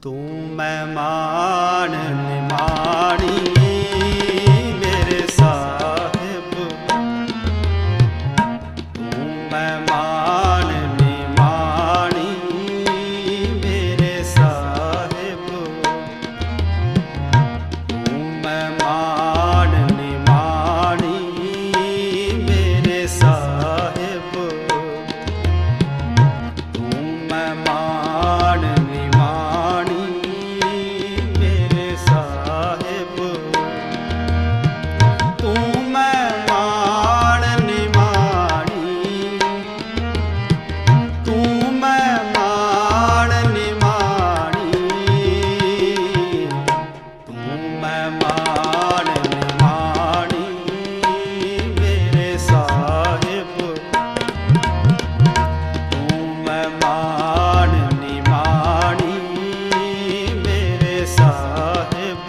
तू मेहमान निमाणी मेरे साहिब, तू मेहमान निमाणी मेरे साहिब, तू मेहमान निमाणी मेरे साहिब, तू मेहमान निमाणी मेरे साहिब, तू मेहमान निमाणी, तू मेहमान निमाणी, तू मेहमान निमाणी मेरे साहिब, तू मेहमान निमाणी मेरे साहिब।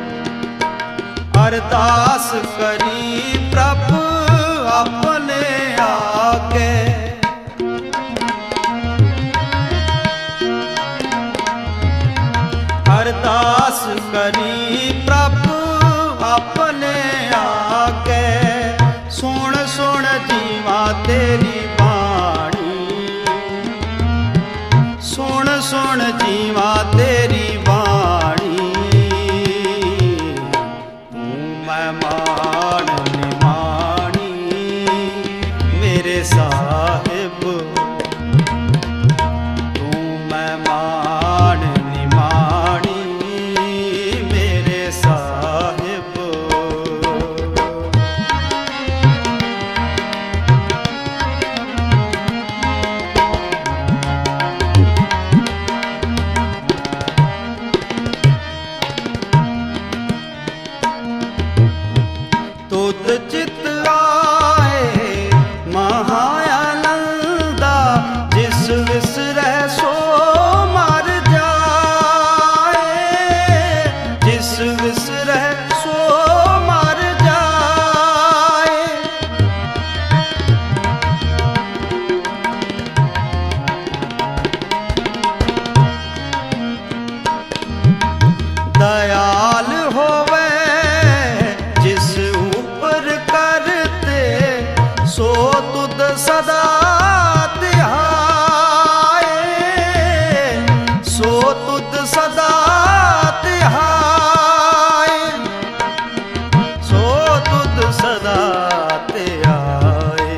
अरदास करी प्रभु अपने आके, अरदास करी प्रभु अपने आके, सुन सुन जीवा तेरी बाणी, सुन सुन जीवा तेरी बाणी, तू मेहमान निमाणी मेरे साहिब, तू मेहमान निमाणी मेरे साहिब। तुद चित आए महाआनंदा, जिस विसरै सो मर जाए, जिस विसरै सो मर जाए। दयाल होवे जिस ऊपर करते, सो तुद सदा तिहाए, सो तुद सदा तिहाए, सो तुद सदा तिहाए।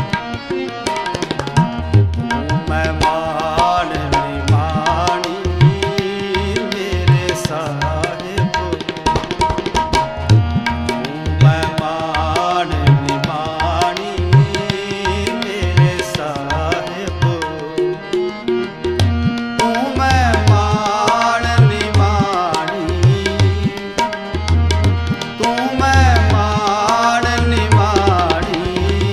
तू मेहमान निमाणी मेरे साहिब, मेहमान निमाणी मेरे साहिब, तू मेहमान निमाणी, तू मेहमान निमाणी,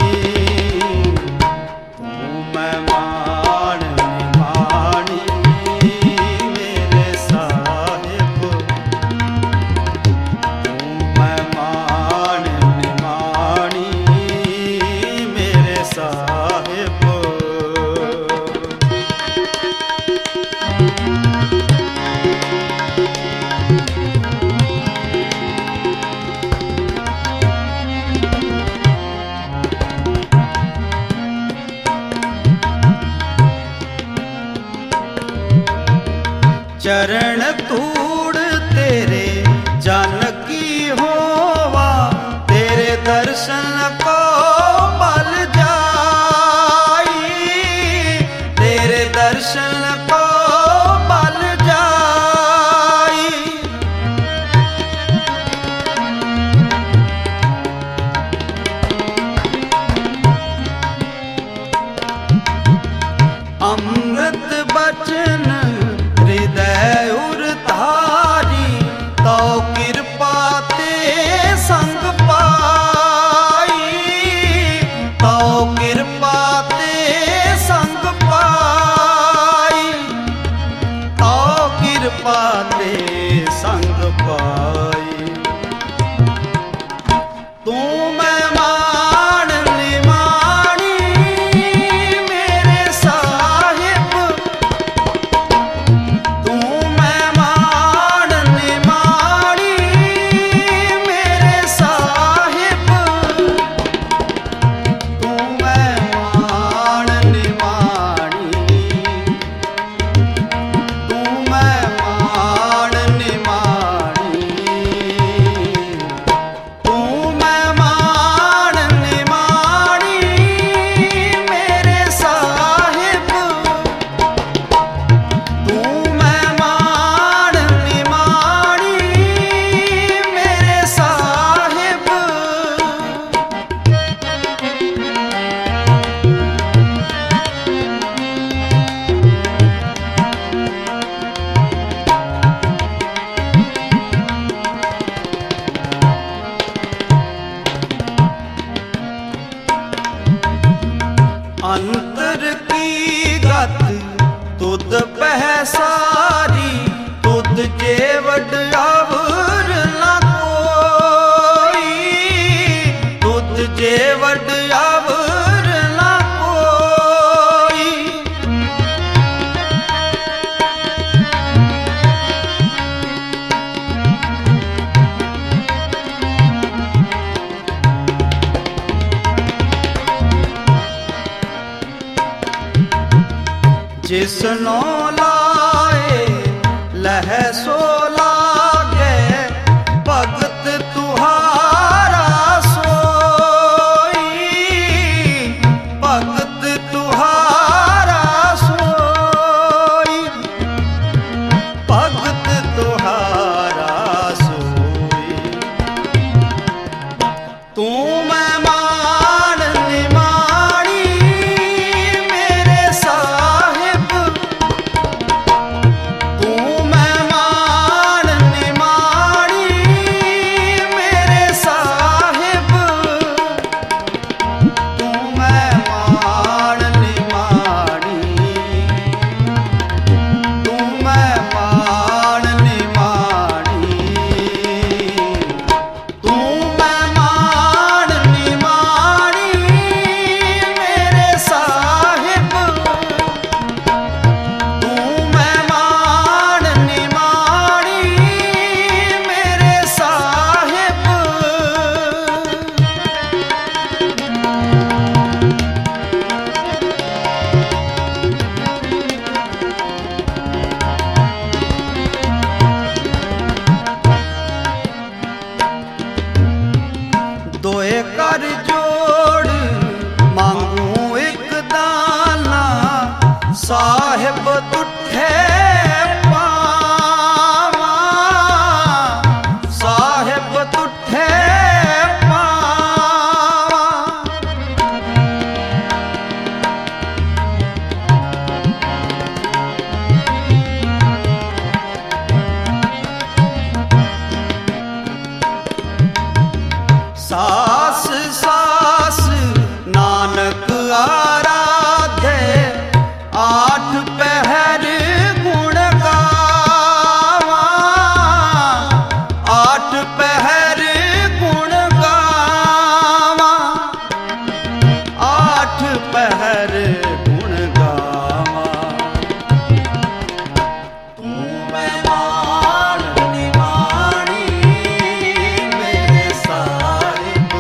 तू मेहमान निमाणी मेरे साहिब, तू मेहमान निमाणी मेरे साहिब। चरण तूड़ तेरे जानकी होवा, तेरे दर्शन को बल जाई, तेरे दर्शन को बल जाई। अमृत बचन हृदय उरधारी, तो कृपा ते संग पाई, तो कृपा ते संग पाई, तो कृपा ते संग पाई। तू मेहमान निमाणी मेरे साहिब, तू कृष्णो लाए लह सो लागे भगत तुहारा सोई, भगत तुहारा सोई, भगत तुहारा सोई। तू मैं मान निमाणी मेरे साहिब, तू मैं मान निमाणी मेरे साहिब, तू मैं मान निमाणी, तू मैं मान निमाणी, तू मैं मान निमाणी मेरे साहिब, तू मैं मान निमाणी मेरे साहिब। दोए कर जोड़ मांगू एक दाना, साहिब तुठे पावा, साहिब तुठे पावा। सास सास नानक आराधे, आठ पहर गुण गावा, आठ पहर गुण गावा, आठ पहर गुण गावा। तू मैं मान निमाणी मेरे साहिब,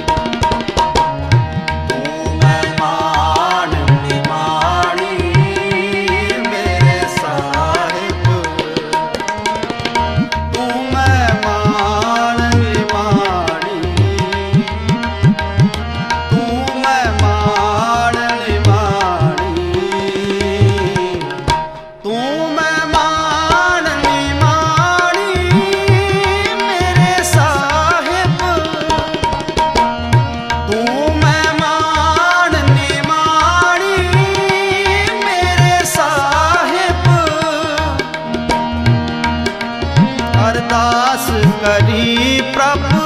तू मैं मान निमाणी मेरे साहिब, तू मैं मान निमाणी, तू मैं मान निमाणी, तू मैं मान निमाणी मेरे साहिब, तू मैं मान निमाणी मेरे साहिब। अरदास करी प्रभु